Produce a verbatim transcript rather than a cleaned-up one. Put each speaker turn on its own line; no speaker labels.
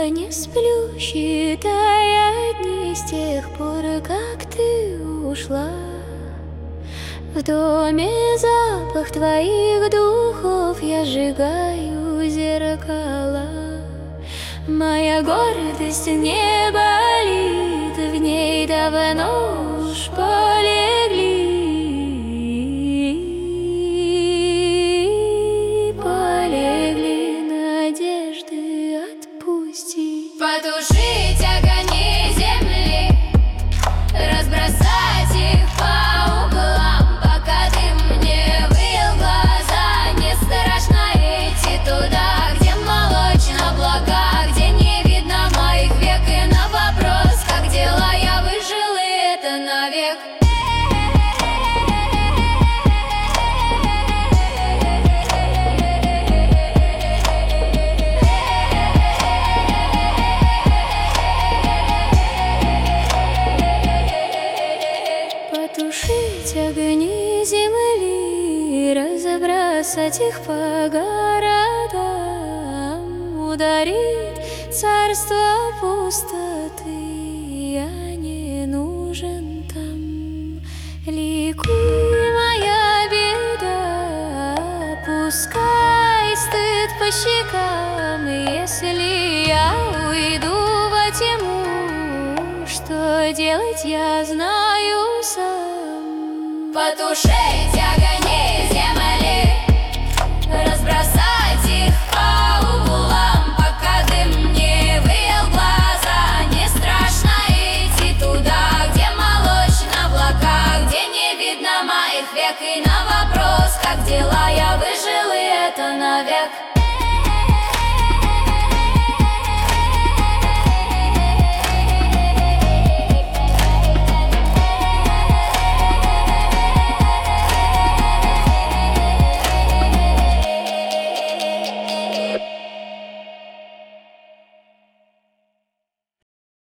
Я не сплю, считая дни с тех пор, как ты ушла. В доме запах твоих духов, я сжигаю зеркала. Моя гордость не болит, в ней давно уж полегли. Полегли надежды отпустить.
Потушить огни земли, разбросать их по углам. Пока ты мне вылил глаза, не страшно идти туда, где молочно блага, где не видно моих век. И на вопрос, как дела, я выжил, и это навек.
Потушить огни земли, разбросать их по городам, ударить царство пустоты, я не нужен там. Ликуй, моя беда, пускай стыд по щекам. Если я уйду во тьму, что делать я знаю сам.
Потушить